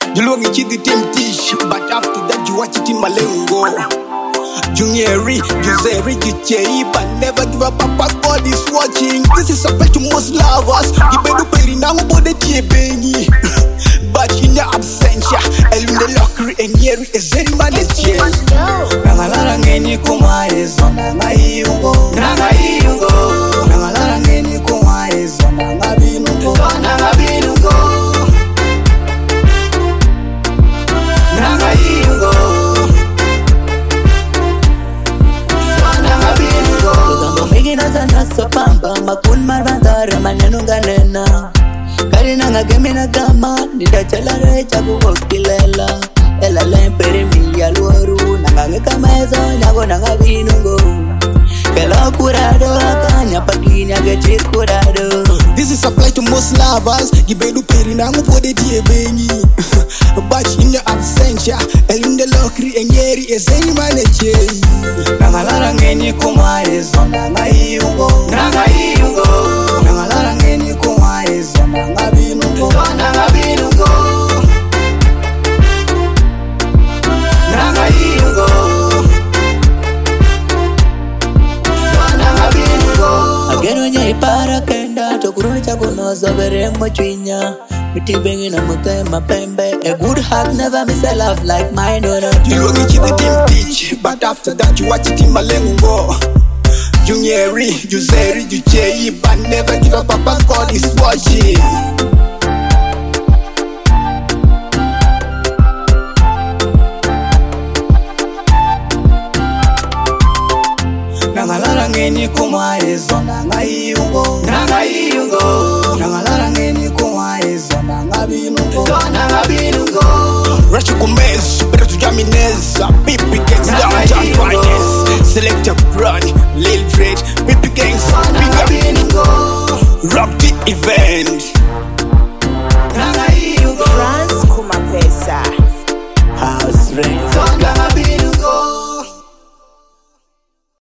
Julongi chidi temtish, but after that you watch it in Malengo. Juniori, Joseri, Juchei, but never give up, Papa God is watching. This is a play to most lovers. You better pay now about the Benny. But in your absentia, Elune Lockery and Yeri is any manager. Nangalarangeni kumaizo, Nangayungo, Nangayungo, Nangalarangeni kumaizo, Nangabinungo, Nangabinungo, Nangayungo, Nangabinungo. Lugambo migi nazana sopamba, makun marvandara manenunganena. Karina nga gemi na gama, nida chalare chabu wakilela. Ela lempere mi aluaru, nangange kamezo, nyago nanga binungo. Kela kurado, akanya pagini agechi kurado. This is applied to most lovers, gibedu peri nangu pode die benyi. But in your absentia, elunde lokri enyeri ezeni maneche. Nangalarangeni kumaizo, nangayungo, nangayungo, nangalarangeni kumaizo, nangabinungo, nangabinungo, nangayungo, nangabinungo. Ageno nye ipara kenda, tokurocha kunoza vere mochwinya. Miti bengi na mutema pembe. A good heart never miss a love like mine. You look at the team teach, but after that you watch it in Malengo. Juniori, Joseri, Juchei, but never give up, Papa God is watching. Nangalarangeni kumaizo, Nangayungo, Nangayungo, Nangalarangeni kumaizo, Nangabinungo, Nangabinungo. Rashi Gomez, better to Jaminez, Pipi Gangs, Downtown Finance, Selector Brad, Lil Fred, Pipi Gangs, Big Up, Rock the event.